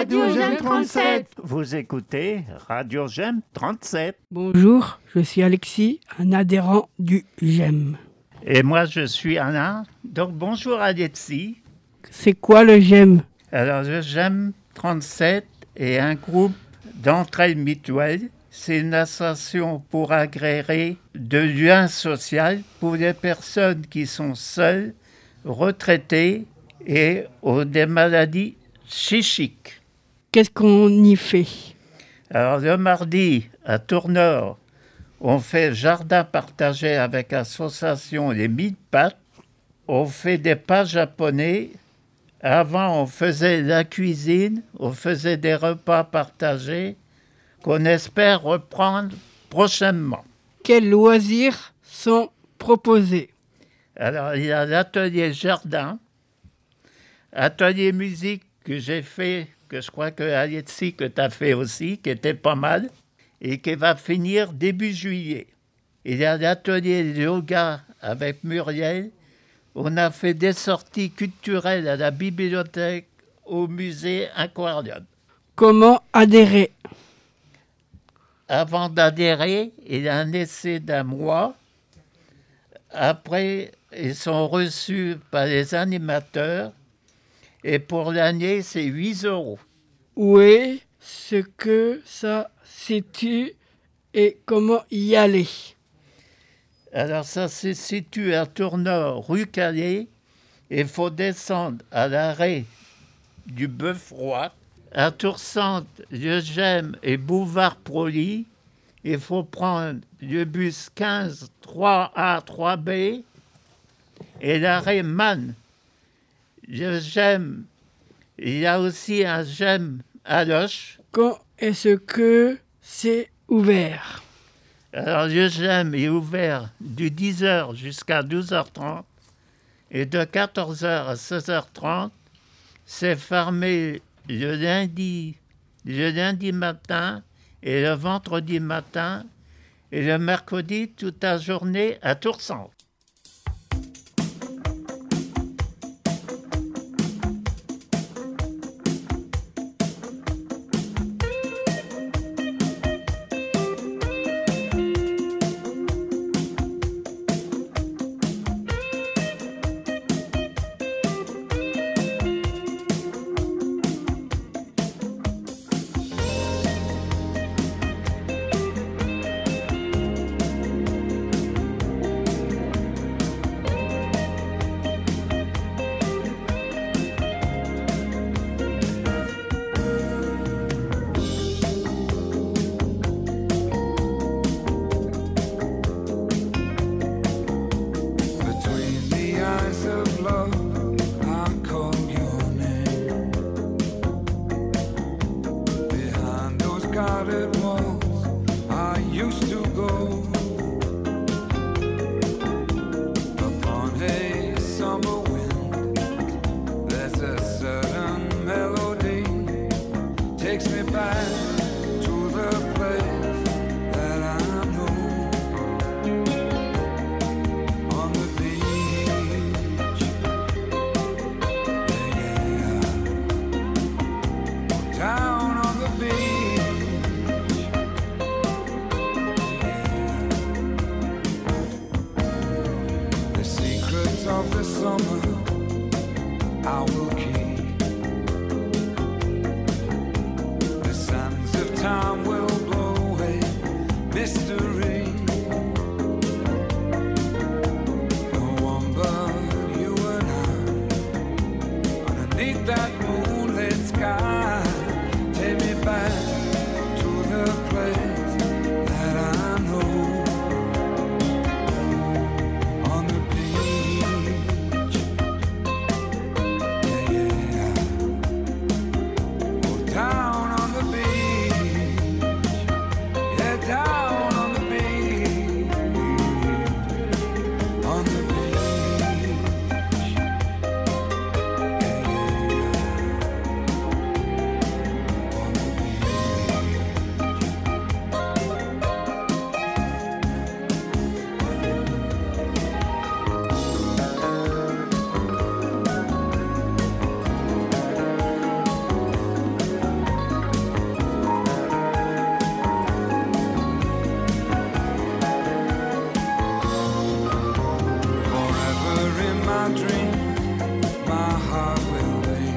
Radio J'aime 37. Vous écoutez Radio J'aime 37. Bonjour, je suis Alexis, un adhérent du GEM. Et moi, je suis Alain. Donc, bonjour Alexis. C'est quoi le GEM? Alors, le GEM 37 est un groupe d'entraide mutuelle. C'est une association pour agréer de liens sociaux pour les personnes qui sont seules, retraitées et ont des maladies psychiques. Qu'est-ce qu'on y fait? Alors, le mardi, à Tournord, on fait jardin partagé avec l'association Les Mille Pattes. On fait des pas japonais. Avant, on faisait la cuisine, on faisait des repas partagés qu'on espère reprendre prochainement. Quels loisirs sont proposés? Alors, il y a l'atelier jardin, atelier musique que j'ai fait, que je crois que Alexis, que tu as fait aussi, qui était pas mal, et qui va finir début juillet. Il y a l'atelier yoga avec Muriel. On a fait des sorties culturelles à la bibliothèque, au musée Aquarium. Comment adhérer? Avant d'adhérer, il y a un essai d'1 mois. Après, ils sont reçus par les animateurs. Et pour l'année, c'est 8 €. Où est ce que ça situe et comment y aller? Alors, ça se situe à Tournord, rue Calais. Il faut descendre à l'arrêt du Bœuf-Roi. À Tourcentre, le GEM et Boulevard Proli. Il faut prendre le bus 15 3A 3B et l'arrêt Man. Le GEM, il y a aussi un GEM à Loche. Quand est-ce que c'est ouvert? Alors, le GEM est ouvert de 10h jusqu'à 12h30 et de 14h à 16h30. C'est fermé le lundi matin et le vendredi matin et le mercredi toute la journée à Tourcentre. Down on the beach, my dream, my heart will be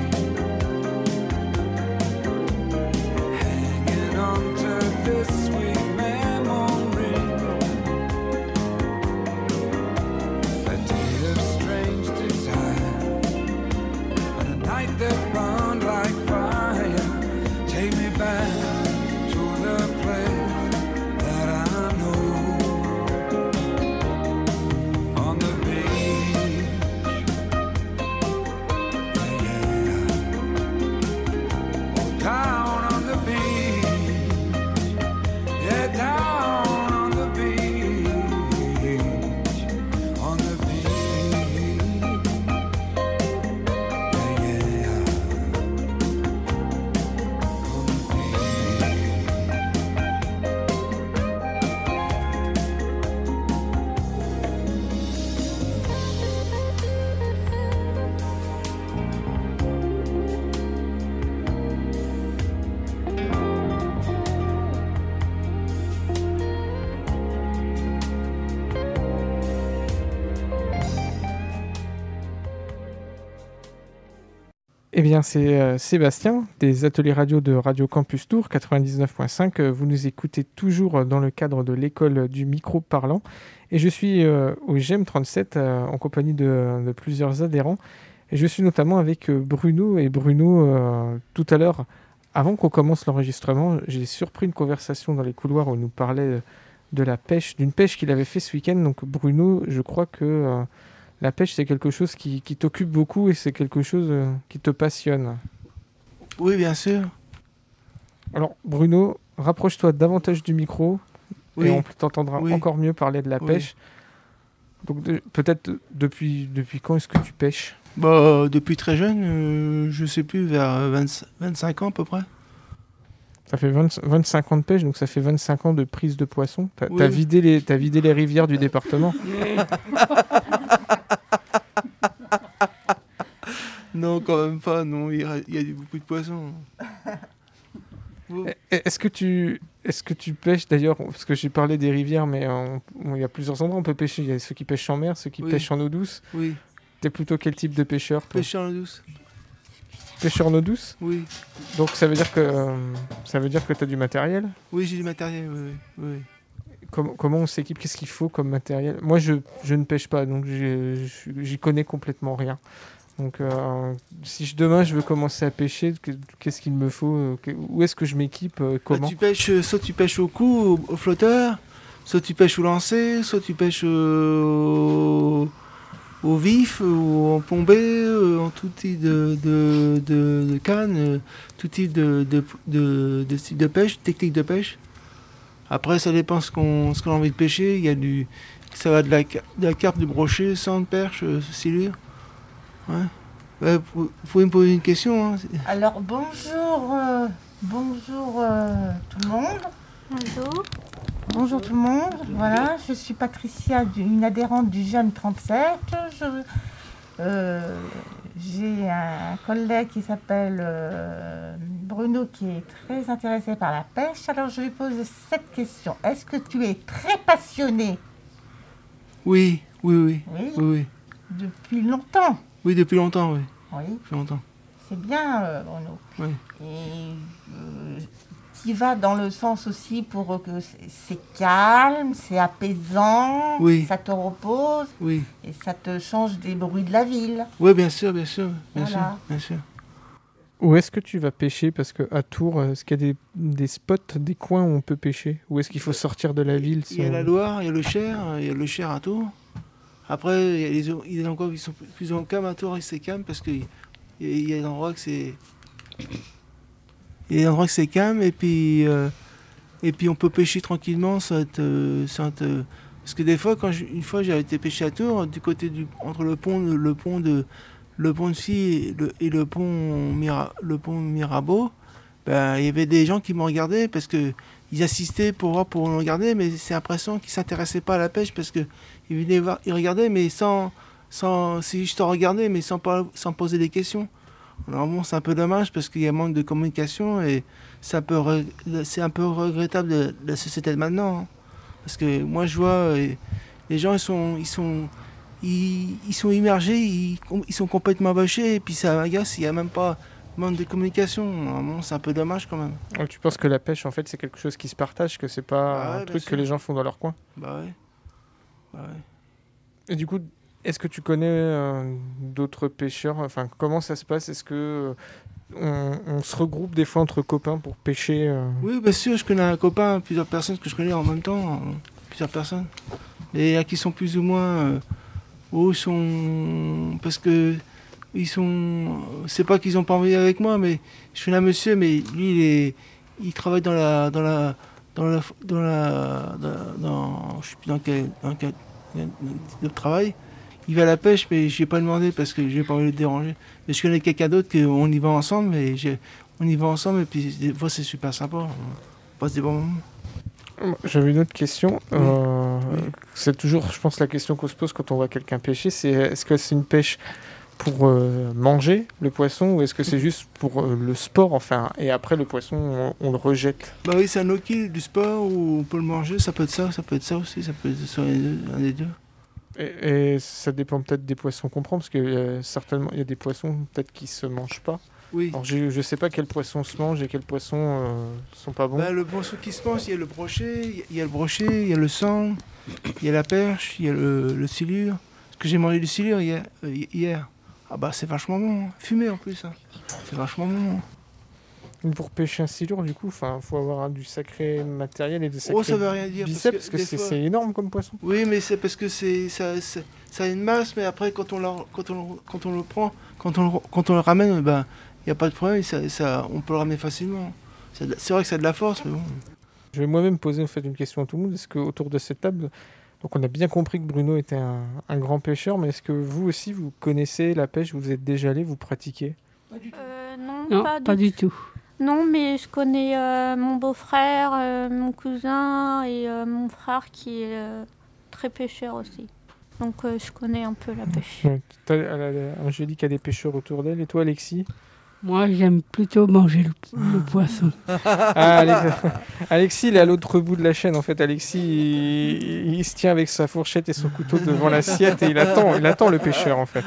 hanging on to this sweet memory. A day of strange desire and a night that burned like fire. Take me back to the place that I know. On the beach, yeah. Oh, down on the beach, yeah, down on the beach, on the beach, yeah, on the beach. Eh bien, c'est Sébastien des ateliers radio de Radio Campus Tour 99.5. Vous nous écoutez toujours dans le cadre de l'école du micro parlant. Et je suis au GEM 37 en compagnie de plusieurs adhérents. Et je suis notamment avec Bruno. Et Bruno, tout à l'heure, avant qu'on commence l'enregistrement, j'ai surpris une conversation dans les couloirs où il nous parlait de la pêche, d'une pêche qu'il avait fait ce week-end. Donc Bruno, je crois que la pêche, c'est quelque chose qui t'occupe beaucoup et c'est quelque chose qui te passionne. Oui, bien sûr. Alors Bruno, rapproche-toi davantage du micro et on t'entendra encore mieux parler de la pêche. Donc peut-être depuis quand est-ce que tu pêches ? Bah, depuis très jeune, je sais plus, vers 25 ans à peu près. Ça fait 25 ans de pêche, donc ça fait 25 ans de prise de poisson. T'as vidé les rivières du département. Non, quand même pas, non, il y a beaucoup de poissons. Est-ce que tu pêches d'ailleurs, parce que j'ai parlé des rivières, mais il y a plusieurs endroits où on peut pêcher. Il y a ceux qui pêchent en mer, ceux qui pêchent en eau douce. Oui. T'es plutôt quel type de pêcheur, toi ? Pêcheur en eau douce. Pêcheur en eau douce ? Oui. Donc ça veut dire que t'as du matériel ? Oui, j'ai du matériel, oui. Comment on s'équipe ? Qu'est-ce qu'il faut comme matériel ? Moi, je ne pêche pas, donc j'y connais complètement rien. Donc si demain je veux commencer à pêcher, qu'est-ce qu'il me faut ? Où est-ce que je m'équipe ? Comment ? Soit tu pêches au coup, au flotteur, soit tu pêches au lancer, soit tu pêches au vif, ou en pombé, en tout type de canne, tout type de style de pêche, technique de pêche. Après, ça dépend ce qu'on a envie de pêcher. Il y a ça va de la carpe, du brochet, sans de perche, silure. Ouais. Vous pouvez me poser une question, hein. Alors bonjour tout le monde. Bonjour. Bonjour tout le monde. Voilà, je suis Patricia, une adhérente du GEM 37. J'ai un collègue qui s'appelle Bruno qui est très intéressé par la pêche. Alors je lui pose cette question. Est-ce que tu es très passionné ? Oui. Depuis longtemps ? Oui, depuis longtemps, oui. Oui. Depuis longtemps. C'est bien, Bruno. Oui. Et qui va dans le sens aussi pour que c'est calme, c'est apaisant, ça te repose, et ça te change des bruits de la ville. Oui, bien sûr. Bien sûr. Où est-ce que tu vas pêcher ? Parce qu'à Tours, est-ce qu'il y a des spots, des coins où on peut pêcher ? Ou est-ce qu'il faut sortir de la ville ? Il y a la Loire, il y a le Cher à Tours. Après, il y a des endroits qui sont plus en calme à Tours et c'est calme parce qu'il y a des endroits que c'est... Il y a des endroits que c'est calme et puis on peut pêcher tranquillement parce que des fois, une fois j'avais été pêcher à Tours, du côté entre le pont de Scie et le pont Mirabeau, ben, il y avait des gens qui me regardaient parce que ils assistaient pour me regarder, mais c'est l'impression qu'ils s'intéressaient pas à la pêche parce que ils venaient voir, ils regardaient mais c'est juste regarder mais sans poser des questions. Alors bon, c'est un peu dommage parce qu'il y a un manque de communication et c'est un peu regrettable de la société de maintenant. Hein. Parce que moi je vois les gens ils sont ils sont immergés, ils sont complètement vachés, et puis ça m'agace, il n'y a même pas manque de communication. Normalement, c'est un peu dommage quand même. Tu penses que la pêche, en fait, c'est quelque chose qui se partage, que c'est pas un truc que les gens font dans leur coin? Bah ouais. Et du coup, est-ce que tu connais d'autres pêcheurs? Enfin, comment ça se passe? Est-ce que on se regroupe des fois entre copains pour pêcher? Oui, bien sûr, je connais un copain, plusieurs personnes que je connais en même temps, plusieurs personnes. Et qui sont plus ou moins... parce que c'est pas qu'ils ont pas envie avec moi, mais je connais un monsieur, mais lui il travaille dans je sais plus dans quel travail. Il va à la pêche, mais je n'ai pas demandé parce que j'ai pas envie de le déranger. Mais je connais quelqu'un d'autre qu'on y va ensemble, et puis des fois c'est super sympa. On passe des bons moments. J'avais une autre question. Oui. C'est toujours, je pense, la question qu'on se pose quand on voit quelqu'un pêcher, c'est est-ce que c'est une pêche pour manger le poisson, ou est-ce que c'est juste pour le sport, enfin, et après le poisson on le rejette? Bah oui, c'est un no-kill du sport où on peut le manger, ça peut être ça aussi, ça peut être un des deux. Et ça dépend peut-être des poissons qu'on prend, parce que certainement il y a des poissons peut-être qui se mangent pas. Oui. Alors je sais pas quels poissons se mangent et quels poissons sont pas bons. Bah, le poisson qui se mange, il y a le brochet, il y a le sang, il y a la perche, il y a le silure. Parce que j'ai mangé du silure hier. Ah bah c'est vachement bon, fumé en plus. Hein. C'est vachement bon. Pour pêcher un silure, du coup, faut avoir du sacré matériel et des sacrés ça veut rien dire, biceps, parce que c'est énorme comme poisson. Oui, mais c'est parce que ça a une masse, mais après quand on le prend, quand on le ramène, ben il n'y a pas de problème, on peut le ramener facilement. C'est vrai que ça a de la force, mais bon. Je vais moi-même poser en fait une question à tout le monde. Est-ce qu'autour de cette table, donc on a bien compris que Bruno était un grand pêcheur, mais est-ce que vous aussi vous connaissez la pêche, vous êtes déjà allé, vous pratiquez? Non, pas du tout. Non, mais je connais mon beau-frère, mon cousin et mon frère qui est très pêcheur aussi. Donc je connais un peu la pêche. Angélique a des pêcheurs autour d'elle. Et toi, Alexis? Moi, j'aime plutôt manger le poisson. Alexis, il est à l'autre bout de la chaîne. En fait, Alexis, il se tient avec sa fourchette et son couteau devant l'assiette et il attend le pêcheur, en fait.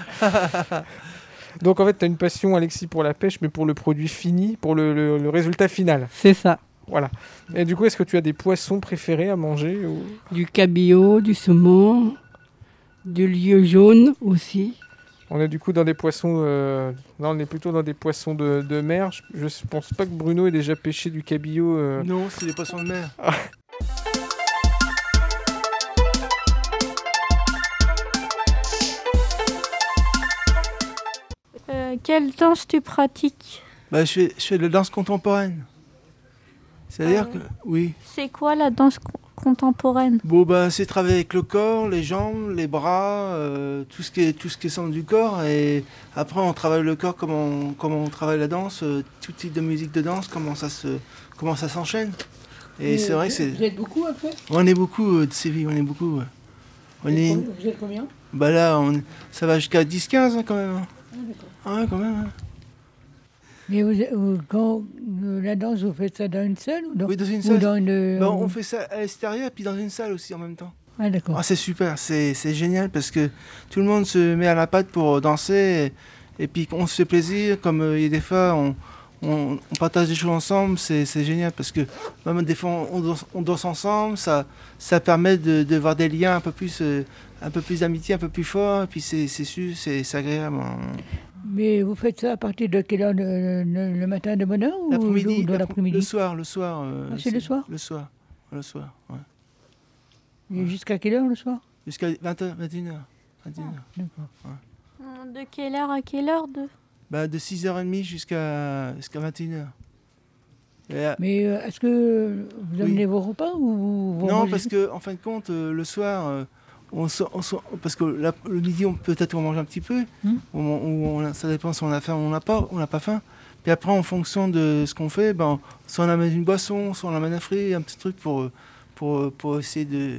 Donc, en fait, tu as une passion, Alexis, pour la pêche, mais pour le produit fini, pour le résultat final. C'est ça. Voilà. Et du coup, est-ce que tu as des poissons préférés à manger ou... Du cabillaud, du saumon, du lieu jaune aussi. On est du coup dans des poissons... Là, on est plutôt dans des poissons de mer. Je pense pas que Bruno ait déjà pêché du cabillaud. Non, c'est des poissons de mer. Quelle danse tu pratiques? Bah, je fais de la danse contemporaine. C'est-à-dire que... Oui. C'est quoi la danse contemporaine? Bon, bah, c'est travailler avec le corps, les jambes, les bras, tout ce qui est centre du corps. Et après, on travaille le corps, comment on travaille la danse, tout type de musique de danse, comment ça s'enchaîne. Et c'est vrai que c'est... Vous êtes beaucoup à faire? On est beaucoup de Séville, on est beaucoup. Vous êtes combien? Bah là, ça va jusqu'à 10-15 hein, quand même. Hein. Ah, d'accord. Ah ouais, quand même. Hein. Mais quand la danse, vous faites ça dans une salle ou dans, oui, dans une salle. On fait ça à l'extérieur puis dans une salle aussi en même temps. Ah d'accord. Ah, c'est super, c'est génial parce que tout le monde se met à la patte pour danser et puis on se fait plaisir. Comme il y a des fois, on partage des choses ensemble, c'est génial parce que même des fois on danse ensemble, ça permet de voir des liens un peu plus d'amitié, un peu plus forts. Et puis c'est agréable. Mais vous faites ça à partir de quelle heure, le matin de bonne heure ou l'après-midi, l'après-midi? Le soir. C'est le soir? Le soir, ouais. Et jusqu'à quelle heure le soir? Jusqu'à 20h, 21h. D'accord. Ouais. De quelle heure à quelle heure De 6h30 jusqu'à 21h. Mais est-ce que vous amenez vos repas ou vous Non, parce qu'en fin de compte, le soir... parce que le midi, peut-être on mange un petit peu, ça dépend si on a faim ou on n'a pas faim. Puis après, en fonction de ce qu'on fait, soit on amène une boisson, soit on amène un fruit, un petit truc pour essayer de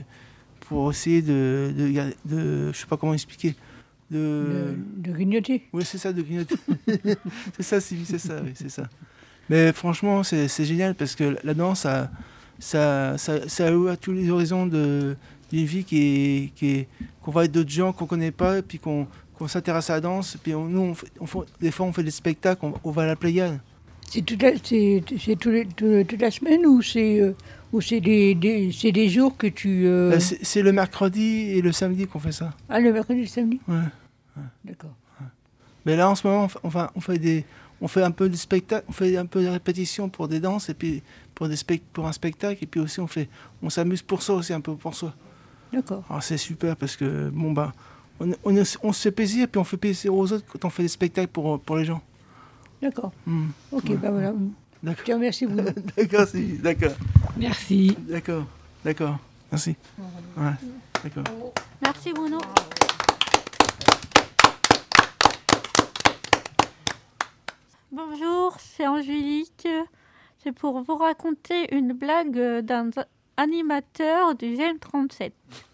je sais pas comment expliquer. De grignoter. Oui, c'est ça, de grignoter. c'est ça, Sylvie, c'est ça. Mais franchement, c'est génial parce que la danse, ça ouvre à tous les horizons de d'une vie qu'on va avec d'autres gens qu'on connaît pas, et puis qu'on s'intéresse à la danse. Puis des fois, on fait des spectacles, on va à la Pléiade. C'est toute la semaine ou c'est des jours que tu... C'est le mercredi et le samedi qu'on fait ça. Ah, le mercredi et le samedi ? Ouais. D'accord. Ouais. Mais là, en ce moment, on fait un peu de spectacle, on fait un peu de répétition pour des danses et puis pour un spectacle, et puis aussi on s'amuse pour ça aussi, un peu pour soi. D'accord. Alors c'est super parce que on se fait plaisir, puis on fait plaisir aux autres quand on fait des spectacles pour les gens. D'accord. Ok, ouais. Voilà. D'accord. Je te remercie, Bruno. D'accord. Merci. D'accord. Merci. Ouais, d'accord. Merci, Bruno. Bonjour, c'est Angélique. C'est pour vous raconter une blague d'un animateur du GM37.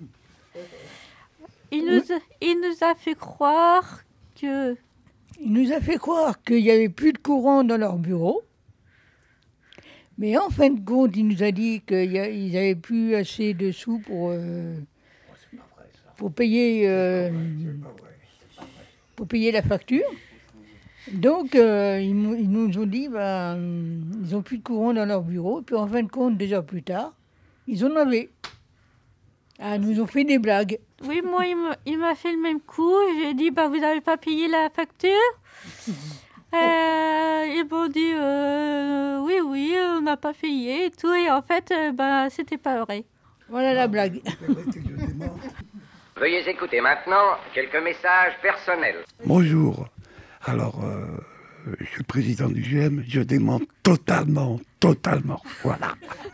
Il nous a fait croire que... Il nous a fait croire qu'il n'y avait plus de courant dans leur bureau. Mais en fin de compte, il nous a dit qu'ils n'avaient plus assez de sous pour payer la facture. Donc, ils nous ont dit ils n'ont plus de courant dans leur bureau. Puis en fin de compte, 2 heures plus tard, ils en avaient. Ils nous ont fait des blagues. Oui, moi, il m'a fait le même coup. J'ai dit, vous n'avez pas payé la facture ? Ils m'ont dit, oui, on n'a pas payé et tout. Et en fait, c'était pas vrai. Voilà la blague. Veuillez écouter maintenant quelques messages personnels. Bonjour. Alors, je suis le président du GM, je dément totalement. Voilà.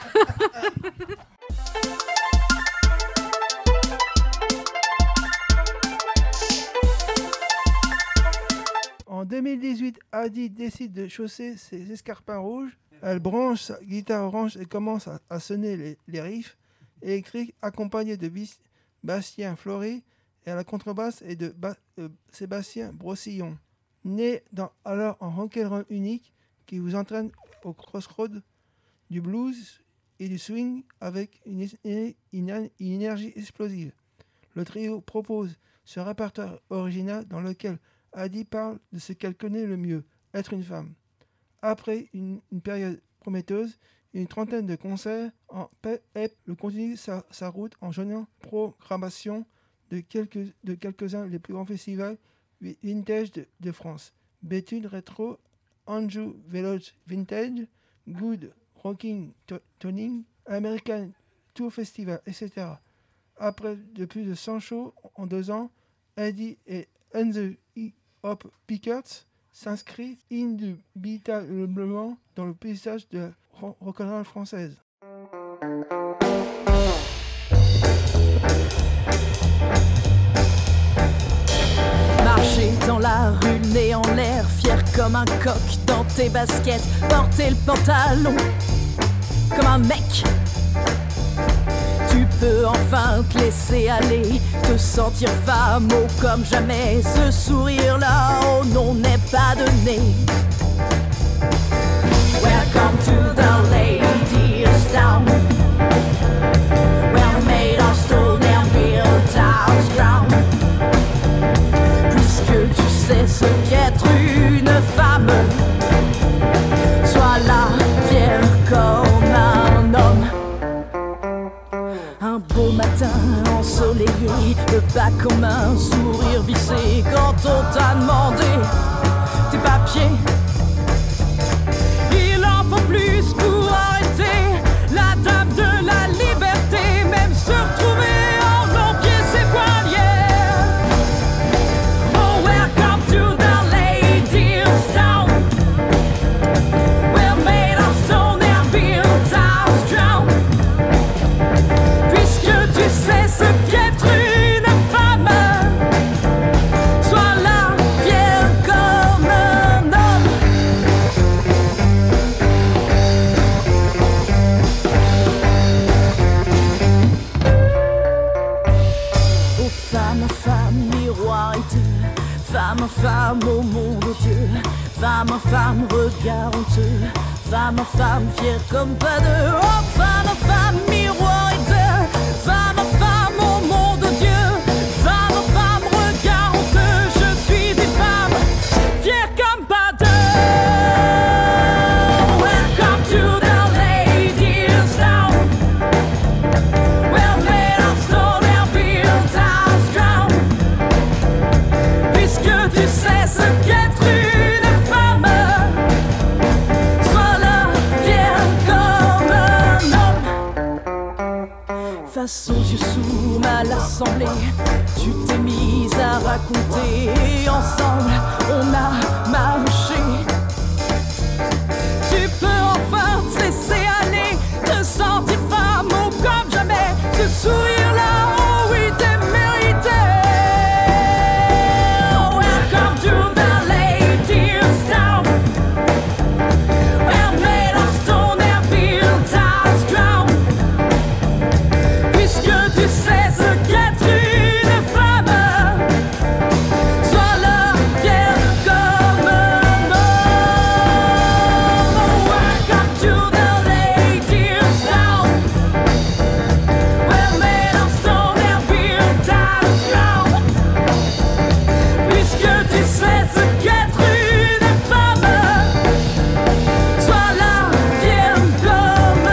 En 2018, Adi décide de chausser ses escarpins rouges. Elle branche sa guitare orange et commence à sonner les riffs électriques accompagnés de Bastien Flory et à la contrebasse et de Sébastien Brossillon. Né alors en rock'n'roll unique qui vous entraîne au crossroad du blues et du swing avec une énergie explosive. Le trio propose ce répertoire original dans lequel Adi parle de ce qu'elle connaît le mieux, être une femme. Après une période prometteuse, une trentaine de concerts, Ep continue sa route en joignant programmation de quelques-uns des plus grands festivals vintage de France. Béthune Retro, Anjou Village Vintage, Good Rocking Toning, American Tour Festival, etc. Après de plus de 100 shows en 2 ans, Adi et the Hop Pickers s'inscrit indubitablement dans le paysage de la rock'n'roll française. Marcher dans la rue, nez en l'air, fier comme un coq dans tes baskets, porter le pantalon comme un mec. Tu peux enfin te laisser aller, te sentir femme oh, comme jamais. Ce sourire-là, oh non, n'est pas donné. Welcome to the ladies' town, where made of stone and built house ground. Puisque tu sais ce qu'être une femme, sois là, fière comme un homme. Un beau matin ensoleillé, le bas comme un sourire vissé. Quand on t'a demandé tes papiers, il en faut plus pour arrêter la dame de la liberté. Même se retrouver en non-pieds, c'est poiliers. Oh, welcome to the ladies' town, we're made of stone and built house drown. Puisque tu sais ce qu'être une femme, sois là, fière comme un homme. Oh femme, femme, miroir et femme, femme, au monde Dieu. Femme, femme, regard honteux. Femme, femme, fière comme pas deux. Oh femme, femme, miroir et femme, femme, rassemblés, tu t'es mise à raconter. Et ensemble, on a marché. Tu peux enfin te laisser aller, te sentir femme ou comme jamais. Ce sourire-là, oh oui, t'es mérité. Welcome to the ladies' town. We're made of stone and built as ground. Puisque tu sais ce qu'être une femme, sois la fière comme un homme. Welcome to the ladies' town. We're made of stone and built as ground. Puisque tu sais ce qu'être une femme, sois la fière comme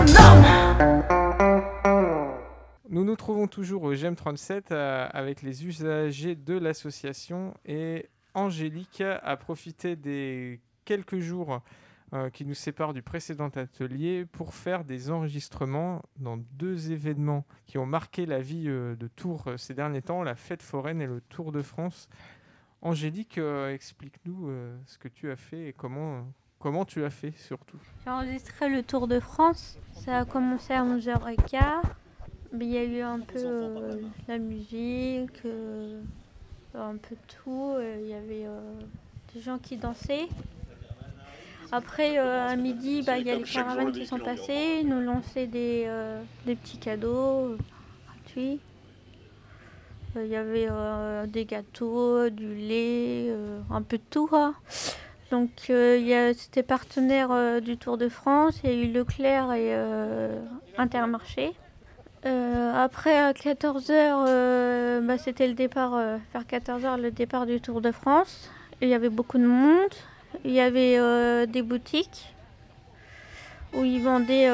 un homme. Nous nous trouvons toujours au GEM 37 avec les usagers de l'association et Angélique a profité des quelques jours qui nous séparent du précédent atelier pour faire des enregistrements dans 2 événements qui ont marqué la vie de Tours ces derniers temps, la fête foraine et le Tour de France. Angélique, explique-nous ce que tu as fait et comment tu as fait surtout. J'ai enregistré le Tour de France. Ça a commencé à 11h15. Mais il y a eu un peu la musique, un peu tout. Il y avait des gens qui dansaient. Après, à midi, il y a les caravanes qui sont passées. Ils nous lançaient des petits cadeaux gratuits. Il y avait des gâteaux, du lait, un peu de tout. Hein. Donc, c'était partenaire du Tour de France. Il y a eu Leclerc et Intermarché. Après, à 14h, c'était le départ, vers 14h, le départ du Tour de France. Et il y avait beaucoup de monde. Il y avait des boutiques où ils vendaient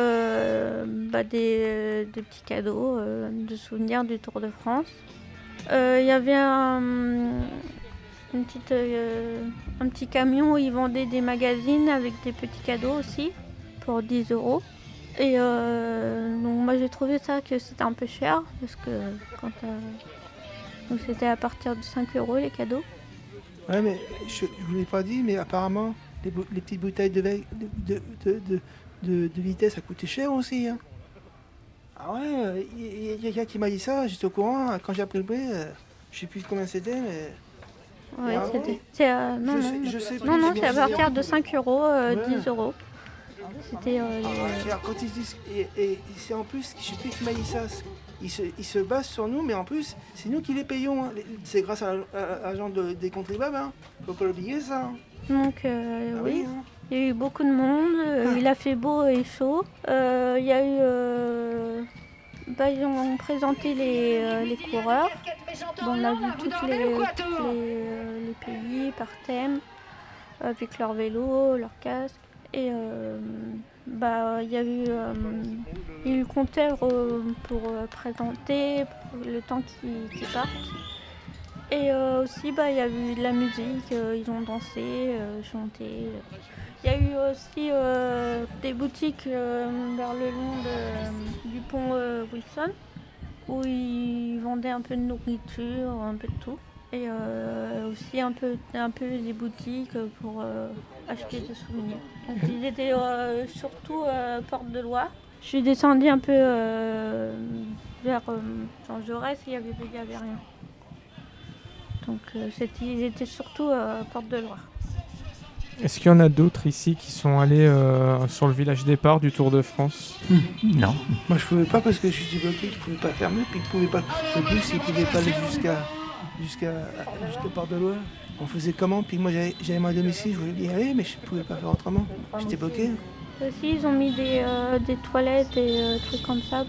des petits cadeaux, de souvenirs du Tour de France. Il y avait un petit camion où ils vendaient des magazines avec des petits cadeaux aussi pour 10 €. Et donc moi j'ai trouvé ça que c'était un peu cher parce que donc c'était à partir de 5 € les cadeaux. Ouais, mais je vous l'ai pas dit, mais apparemment les petites bouteilles de vitesse ça coûtait cher aussi. Hein. Ah ouais, il y a quelqu'un qui m'a dit ça, j'étais au courant quand j'ai appris le prix, je sais plus combien c'était, mais. Ouais, c'est non, c'est à partir de 5 €, 10 €. C'était quand ils disent et c'est en plus, je sais plus qui m'a dit ça, ils se basent sur nous, mais en plus c'est nous qui les payons. Hein. C'est grâce à l'agent des contribuables, hein. Faut pas l'oublier ça. Hein. Donc oui, hein. Il y a eu beaucoup de monde. Il a fait beau et chaud. Il y a eu ils ont présenté les coureurs. Bon, on a vu tous les pays par thème avec leur vélo, leur casque. Et il y a eu le compteur pour présenter pour le temps qu'ils partent. Et aussi il y a eu de la musique, ils ont dansé, chanté. Il y a eu aussi des boutiques vers le long du pont Wilson où ils vendaient un peu de nourriture, un peu de tout. Et aussi un peu des boutiques pour acheter des souvenirs. Donc, ils étaient surtout Porte de Loire. Je suis descendue un peu vers Jean Jaurès et il y avait rien. Donc ils étaient surtout Porte de Loire. Est-ce qu'il y en a d'autres ici qui sont allés sur le village départ du Tour de France ? Non. Moi je pouvais pas parce que je suis bloqué, je pouvais pas fermer, puis je pouvais pas. Le bus il pouvait pas aller jusqu'à Porte de Loire. On faisait comment? Puis moi j'avais mon domicile, je voulais y aller, mais je pouvais pas faire autrement. J'étais bloqué. Aussi ils ont mis des toilettes et trucs comme ça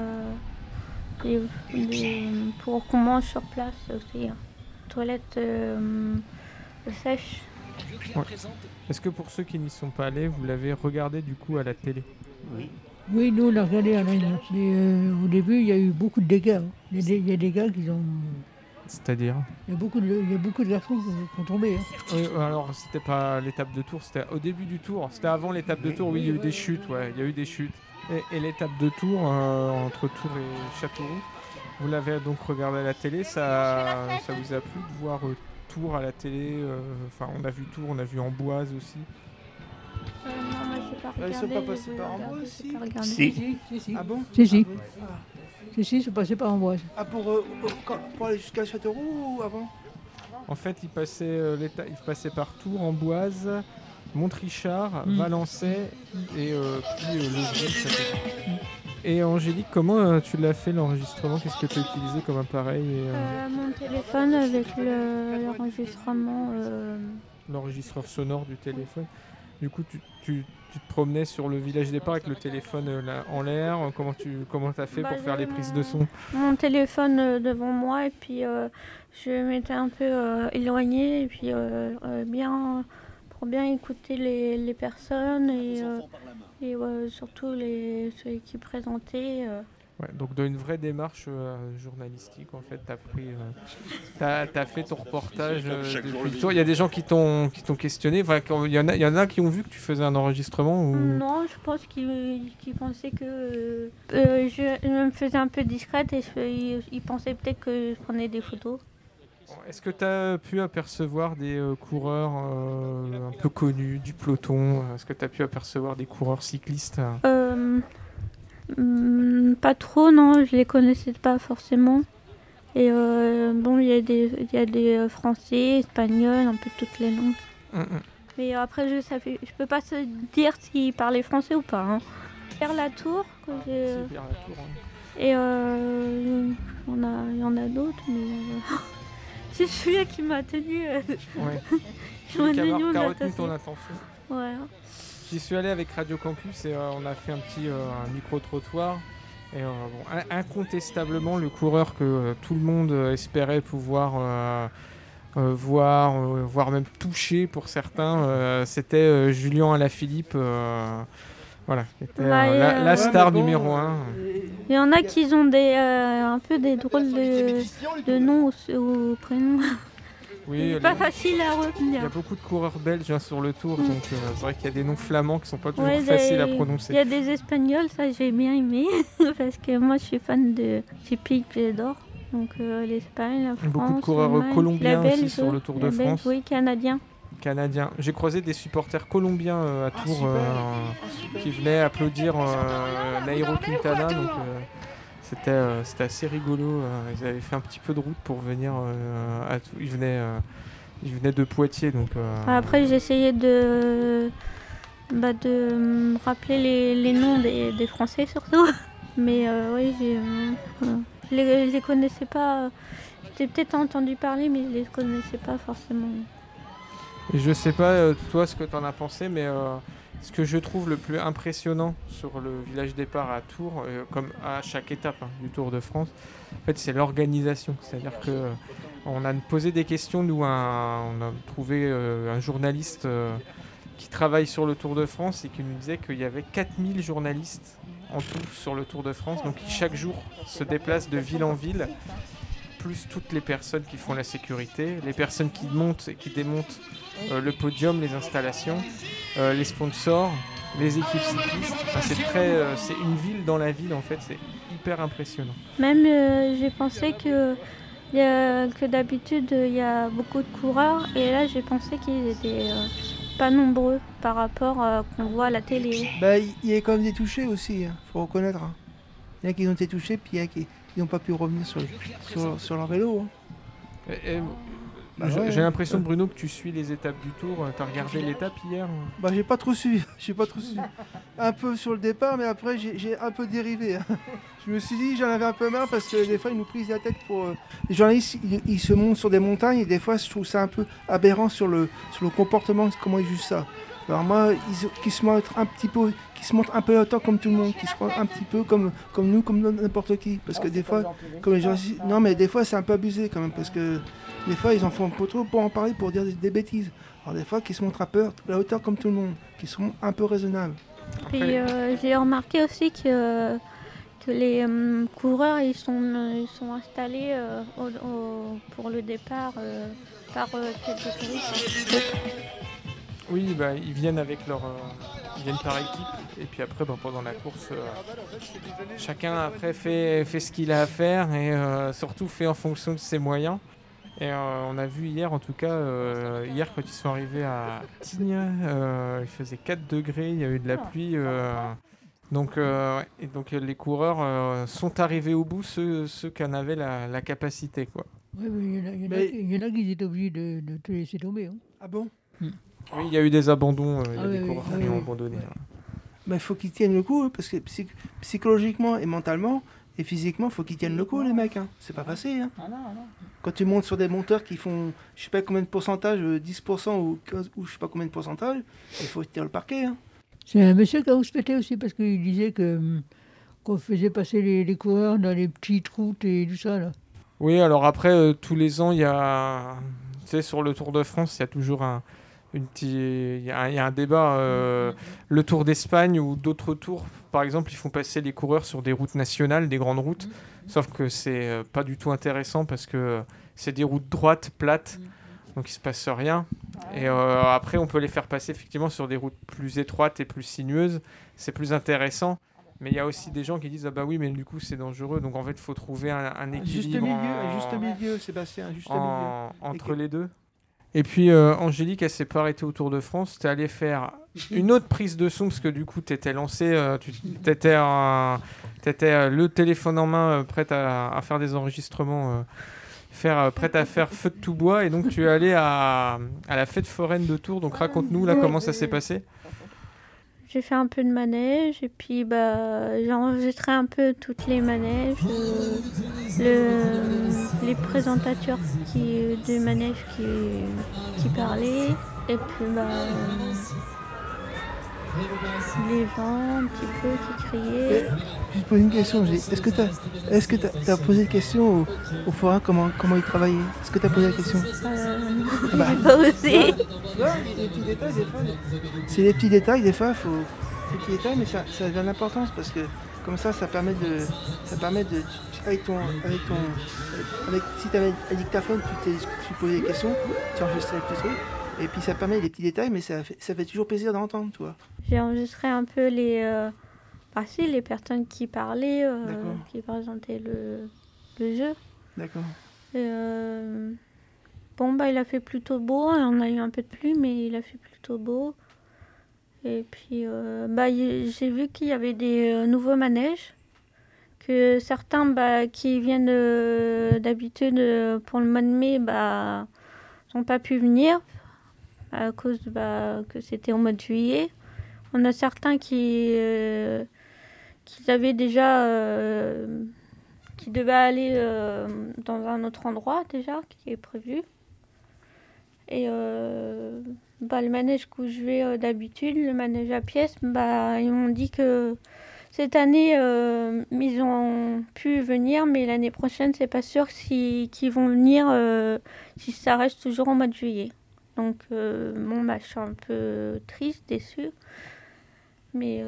pour qu'on mange sur place aussi. Hein. Toilettes sèches. Ouais. Est-ce que pour ceux qui n'y sont pas allés, vous l'avez regardé du coup à la télé? Oui, nous on l'a regardé à la télé. Mais au début il y a eu beaucoup de dégâts. Hein. Il y a des gars qui ont... C'est-à-dire? Il y a beaucoup de garçons qui sont tombés. Hein. Oui, alors c'était pas l'étape de Tours, c'était au début du Tour. C'était avant l'étape de Tours, oui, il y a eu des chutes, il y a eu des chutes. Et l'étape de Tours, entre Tours et Châteauroux, Vous l'avez donc regardé à la télé, ça vous a plu de voir Tours à la télé on a vu Tours, on a vu Amboise aussi. Non, moi j'ai pas regardé. Ils sont pas passés par Amboise aussi? Si. Ah bon? Si. Ah, Si, ils sont passés par Amboise. ah pour aller jusqu'à Châteauroux ou avant? En fait, il passait par Tours, Amboise, Montrichard, Valençay et puis Leuville. Et Angélique, comment tu l'as fait l'enregistrement? Qu'est-ce que tu as utilisé comme appareil Mon téléphone avec l'enregistrement. L'enregistreur sonore du téléphone. Du coup, tu te promenais sur le village départ avec le téléphone en l'air. Comment t'as fait pour faire les prises de son? Mon téléphone devant moi et puis je m'étais un peu éloignée et puis pour bien écouter les personnes et surtout ceux qui présentaient. Ouais, donc dans une vraie démarche journalistique, en fait, t'as fait ton reportage depuis le tour. Il y a des gens qui t'ont questionné. Enfin, il y en a qui ont vu que tu faisais un enregistrement ou... Non, je pense qu'ils pensaient que je me faisais un peu discrète et ils pensaient peut-être que je prenais des photos. Est-ce que tu as pu apercevoir des coureurs un peu connus du peloton? Est-ce que tu as pu apercevoir des coureurs cyclistes? Pas trop, non, je les connaissais pas forcément. Et il y a des Français, Espagnols, un peu toutes les langues. Mais après, je peux pas se dire s'ils parlaient français ou pas. Pierre Latour, que j'ai. Pierre Latour, hein. Et il y en a d'autres, mais c'est celui qui m'a tenu. Qui a retenu ton attention. Ouais. J'y suis allé avec Radio Campus et on a fait un petit micro-trottoir. Et incontestablement, le coureur que tout le monde espérait pouvoir voir, voire même toucher pour certains, c'était Julien Alaphilippe, qui était la star numéro 1. Il y en a qui ont un peu des drôles de noms au prénom. Oui, c'est pas facile à retenir. Il y a beaucoup de coureurs belges sur le tour, donc c'est vrai qu'il y a des noms flamands qui sont pas toujours faciles à prononcer. Il y a des espagnols, ça j'ai bien aimé, parce que moi je suis fan de Pied d'Or, donc l'Espagne, la France. Beaucoup de coureurs colombiens aussi sur le Tour de France. Oui, canadiens. J'ai croisé des supporters colombiens à Tours qui venaient applaudir Nairo Quintana, donc c'était assez rigolo. Ils avaient fait un petit peu de route pour venir à Tours. Ils venaient de Poitiers, donc. Après, j'ai essayé de me rappeler les noms des Français surtout, mais oui, je les connaissais pas. J'ai peut-être entendu parler, mais je les connaissais pas forcément. Et je sais pas toi ce que tu en as pensé, mais ce que je trouve le plus impressionnant sur le village départ à Tours, comme à chaque étape du Tour de France, en fait, c'est l'organisation. C'est-à-dire que on a posé des questions, nous, on a trouvé un journaliste qui travaille sur le Tour de France et qui nous disait qu'il y avait 4000 journalistes en tout sur le Tour de France, donc qui chaque jour se déplacent de ville en ville, plus toutes les personnes qui font la sécurité, les personnes qui montent et qui démontent le podium, les installations, les sponsors, les équipes cyclistes. C'est une ville dans la ville, en fait, c'est hyper impressionnant. Même j'ai pensé que d'habitude il y a beaucoup de coureurs et là j'ai pensé qu'ils étaient pas nombreux par rapport qu'on voit à la télé. Il y a quand même des touchés aussi, faut reconnaître. Il y en a qui ont été touchés, puis il y en a qui n'ont pas pu revenir sur leur vélo. J'ai l'impression, Bruno, que tu suis les étapes du Tour. T'as regardé l'étape hier? J'ai pas trop suivi. Un peu sur le départ, mais après j'ai un peu dérivé. Je me suis dit, j'en avais un peu marre parce que des fois ils nous prisent la tête pour... Les journalistes, ils se montent sur des montagnes et des fois je trouve ça un peu aberrant sur le comportement, comment ils jugent ça. Alors moi, qui se montrent un peu à hauteur comme tout le monde, qui se montrent un petit peu comme nous, comme n'importe qui. Parce que des fois, comme les gens disent, non mais des fois c'est un peu abusé quand même, parce que des fois ils en font un peu trop pour en parler, pour dire des bêtises. Alors des fois, qui se montrent à la hauteur comme tout le monde, qui sont un peu raisonnables. Puis j'ai remarqué aussi que les coureurs ils sont installés pour le départ par quelques touristes. Oui, ils viennent avec leur Ils viennent par équipe. Et puis après, pendant la course, chacun après fait ce qu'il a à faire et surtout fait en fonction de ses moyens. Et on a vu hier, en tout cas, quand ils sont arrivés à Tignes, il faisait 4 degrés, il y a eu de la pluie. Donc les coureurs sont arrivés au bout, ceux qui en avaient la capacité, quoi. Oui, mais il y en a qui étaient obligés de te laisser tomber. Hein. Ah bon? Oui, il y a eu des abandons, il y a des coureurs qui ont abandonné. Ouais. Mais il faut qu'ils tiennent le coup, parce que psychologiquement et mentalement et physiquement, il faut qu'ils tiennent le coup, les mecs. Hein. C'est pas facile. Hein. Non. Quand tu montes sur des monteurs qui font, je sais pas combien de pourcentage, 10% ou 15%, ou je sais pas combien de pourcentage, il faut tenir le parquet. Hein. C'est un monsieur qui a rouspété aussi, parce qu'il disait qu'on faisait passer les coureurs dans les petites routes et tout ça, là. Oui, alors après, tous les ans, il y a... Tu sais, sur le Tour de France, il y a toujours il y a un débat. Le Tour d'Espagne ou d'autres tours, par exemple, ils font passer les coureurs sur des routes nationales, des grandes routes. Sauf que c'est pas du tout intéressant parce que c'est des routes droites, plates, donc il se passe rien. Et après, on peut les faire passer effectivement sur des routes plus étroites et plus sinueuses. C'est plus intéressant. Mais il y a aussi des gens qui disent ah bah oui, mais du coup c'est dangereux. Donc en fait, il faut trouver un équilibre. Un juste milieu, Sébastien, un juste milieu. Entre les deux. Et puis Angélique, elle s'est pas arrêtée au Tour de France. Tu es allée faire une autre prise de son parce que du coup tu étais lancée, tu étais le téléphone en main, prête à faire des enregistrements, prête à faire feu de tout bois. Et donc tu es allée à la fête foraine de Tours. Donc raconte-nous là comment ça s'est passé. J'ai fait un peu de manège et puis j'ai enregistré un peu toutes les manèges, les présentateurs de manège qui parlaient et puis les gens un petit peu qui criaient. Je te pose une question, est-ce que tu as posé une question au forain comment ils travaillaient? Est-ce que tu as posé la question? J'ai pas osé. C'est des petits détails des fois, des petits détails, mais ça a de l'importance parce que comme ça permet de si tu avais un dictaphone, tu posais des questions, tu enregistrais les petits trucs. Et puis ça permet des petits détails, mais ça fait toujours plaisir d'entendre, tu vois. J'ai enregistré un peu les personnes qui parlaient, qui présentaient le jeu. D'accord. Et, il a fait plutôt beau, on a eu un peu de pluie, mais il a fait plutôt beau. Et puis j'ai vu qu'il y avait des nouveaux manèges, que certains qui viennent d'habitude pour le mois de mai n'ont pas pu venir à cause que c'était au mois de juillet. On a certains qui avaient déjà qui devaient aller dans un autre endroit déjà qui est prévu. Et le manège où je vais d'habitude, le manège à pièces, ils m'ont dit que cette année ils ont pu venir, mais l'année prochaine c'est pas sûr qu'ils vont venir si ça reste toujours au mois de juillet. Donc je suis un peu triste, déçue. Mais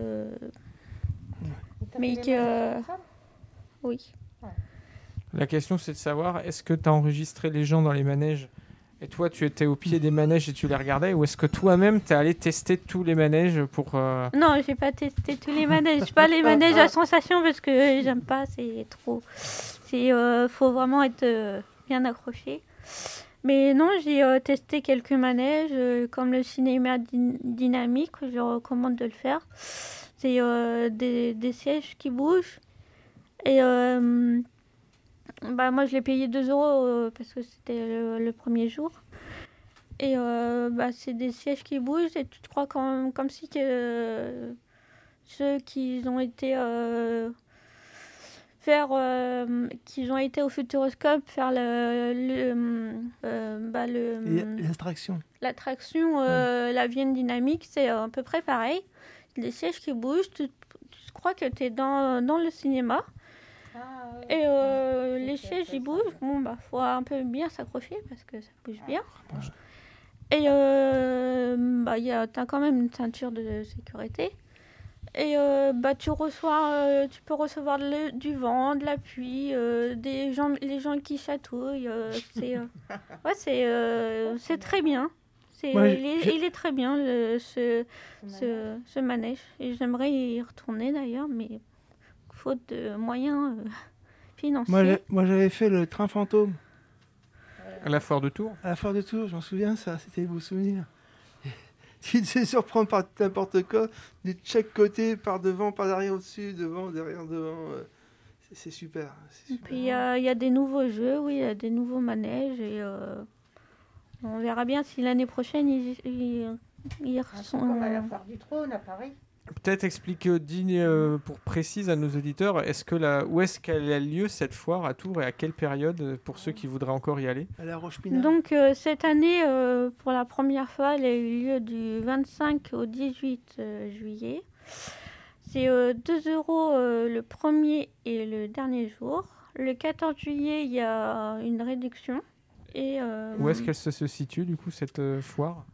oui. La question c'est de savoir, est-ce que tu as enregistré les gens dans les manèges et toi tu étais au pied des manèges et tu les regardais, ou est-ce que toi-même tu es allé tester tous les manèges pour... Non, j'ai pas testé tous les manèges, pas les manèges à sensation parce que j'aime pas, c'est trop... faut vraiment être bien accroché. Mais non, j'ai testé quelques manèges, comme le cinéma dynamique, je recommande de le faire. C'est des sièges qui bougent. Et moi, je l'ai payé 2 € parce que c'était le premier jour. Et c'est des sièges qui bougent et tu te crois comme si que ceux qui ont été... qu'ils ont été au Futuroscope faire l'attraction. L'attraction, la Vienne dynamique, c'est à peu près pareil. Les sièges qui bougent, tu crois que tu es dans le cinéma. Et les sièges, ils bougent. Faut un peu bien s'accrocher parce que ça bouge bien. Et t'as quand même une ceinture de sécurité. Et tu peux recevoir du vent, de la pluie, les gens qui chatouillent. C'est très bien. il est très bien, ce manège. Et j'aimerais y retourner d'ailleurs, mais faute de moyens financiers. Moi, j'avais fait le train fantôme. À la foire de Tours. À la foire de Tours, j'en souviens, ça, c'était des beaux souvenirs. Tu te fais surprendre par n'importe quoi, de chaque côté, par devant, par derrière, au-dessus, devant, derrière, devant. C'est super. Et puis il y a des nouveaux jeux, oui, il y a des nouveaux manèges. Et on verra bien si l'année prochaine ils sont comme à la foire du Trône à Paris. Peut-être expliquer pour précise à nos auditeurs, où est-ce qu'elle a lieu cette foire à Tours et à quelle période pour ceux qui voudraient encore y aller? À la Roche-Pinard. Donc cette année, pour la première fois, elle a eu lieu du 25 au 18 juillet. C'est 2 € le premier et le dernier jour. Le 14 juillet, il y a une réduction. Et, où est-ce qu'elle se situe du coup cette foire?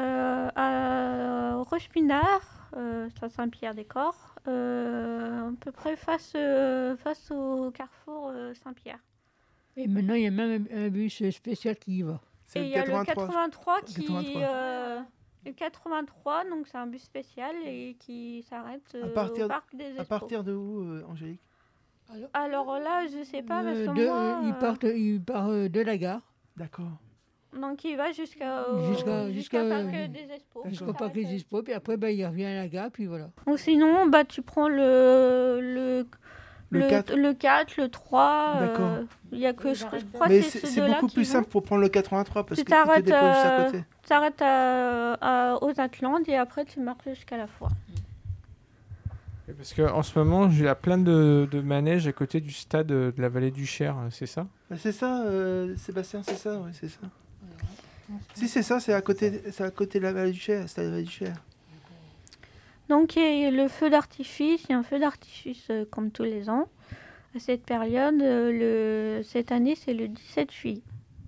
À Roche-Pinard. À Saint-Pierre-des-Corps, à peu près face au carrefour Saint-Pierre. Et maintenant, il y a même un bus spécial qui y va. Et il y a le 83 le 83, donc c'est un bus spécial et qui s'arrête au Parc des Expos. À partir de où, Angélique? Alors là, je ne sais pas, parce que il part de la gare. D'accord. Donc il va jusqu'à Parc des Expos. Jusqu'au Parc des Expos, puis après il revient à la gare, puis voilà. Ou sinon, tu prends le 4, le 3. D'accord. Il y a que je crois mais que c'est beaucoup plus simple pour prendre le 83 parce que tu te déposes juste à côté. Tu t'arrêtes aux Atlantes et après tu marches jusqu'à la foire. Parce qu'en ce moment, il y a plein de manèges à côté du stade de la vallée du Cher, c'est ça? C'est ça, Sébastien, c'est ça, oui, c'est ça. Si c'est ça, c'est à côté de la vallée du Cher, stade de la vallée du Cher. Donc il y a le feu d'artifice, il y a un feu d'artifice comme tous les ans. À cette période, cette année, c'est le 17 juillet,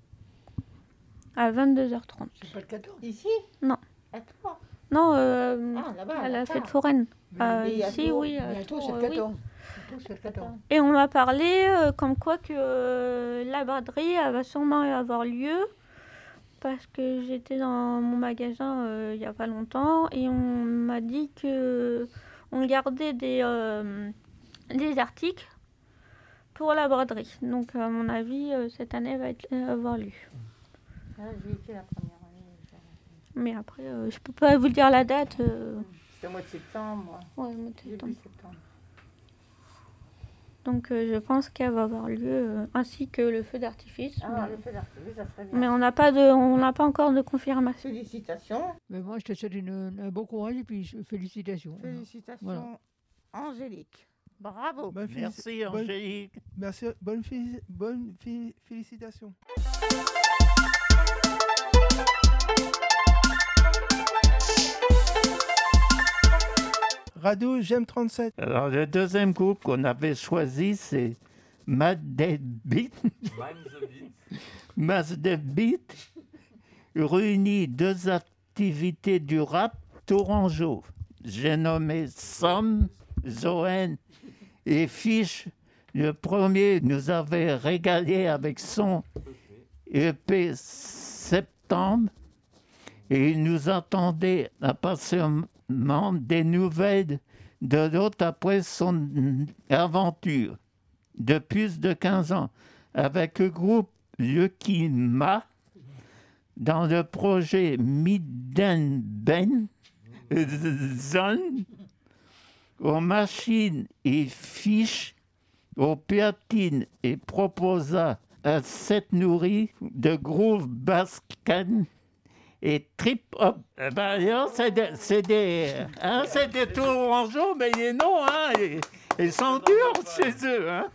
à 22h30. C'est pas le 14 ici? Non. À Tours? Non, là-bas, à la fête foraine. Ici, oui. Bientôt, c'est le 14. Et on m'a parlé comme quoi que la braderie elle va sûrement avoir lieu, parce que j'étais dans mon magasin il n'y a pas longtemps et on m'a dit qu'on gardait des articles pour la braderie. Donc à mon avis, cette année va avoir lieu. J'ai été la première année. Mais après, je peux pas vous dire la date. C'est au mois de septembre. Ouais, au mois de septembre. Début septembre. Donc je pense qu'elle va avoir lieu, ainsi que le feu d'artifice. Le feu d'artifice, ça serait bien. Mais on n'a pas encore de confirmation. Félicitations. Mais moi, je te souhaite un bon courage et puis félicitations. Félicitations, voilà. Angélique. Bravo. Merci, Angélique. Merci, bonne félicitations. Radio J'aime 37. Alors, le deuxième groupe qu'on avait choisi, c'est Mad Dead Beat. Mad Dead Beat réunit deux activités du rap tourangeau. J'ai nommé Sam, Zoen et Fish. Le premier nous avait régalé avec son EP Septembre et il nous attendait impatiemment des nouvelles de l'autre après son aventure de plus de 15 ans avec le groupe Lucky Ma dans le projet Midden Ben Zone aux machines et fiches aux platines et proposa à cette nourrie de groove bascan et trip-hop. C'est des tourangeaux, mais les noms, ils sont durs chez eux. Hein.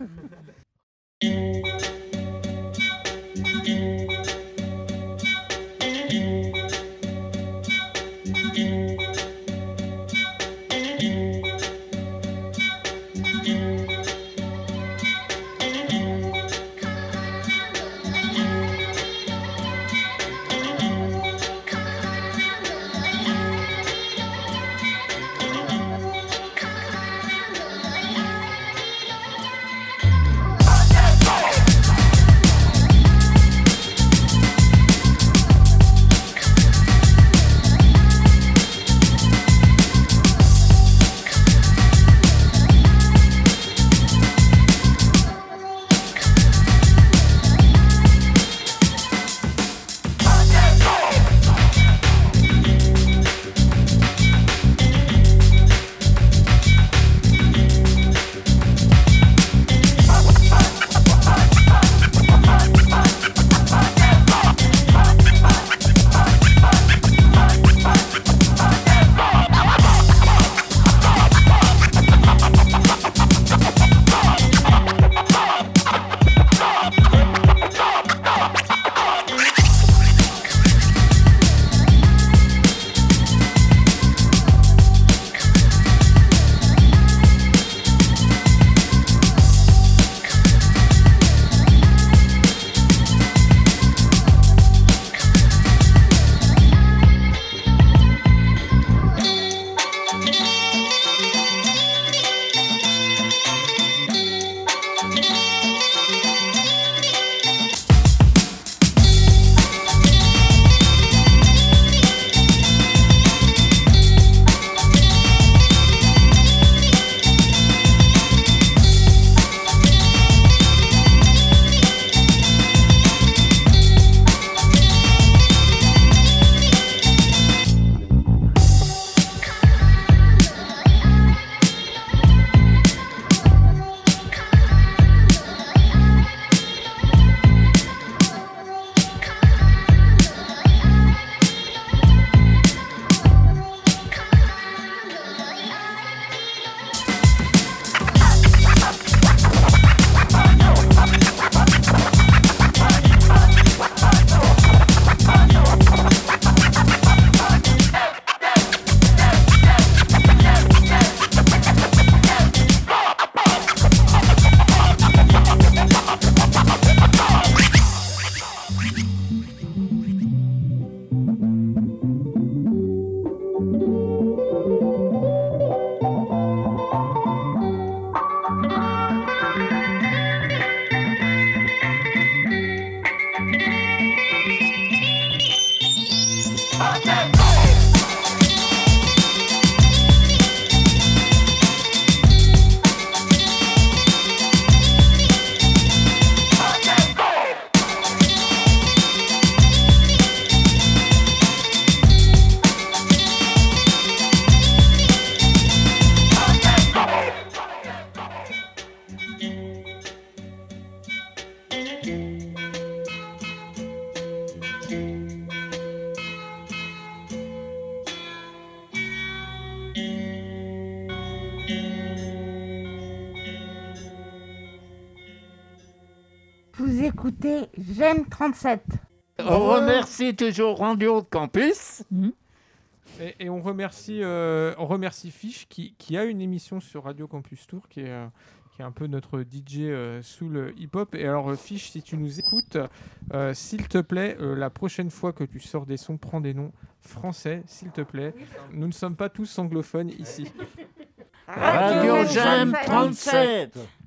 Vous écoutez J'aime 37. On remercie toujours Radio Campus. Et on remercie Fiche qui a une émission sur Radio Campus Tour qui est un peu notre DJ sous le hip-hop. Et alors Fiche, si tu nous écoutes, s'il te plaît, la prochaine fois que tu sors des sons, prends des noms français, s'il te plaît. Nous ne sommes pas tous anglophones ici. Radio J'aime 37.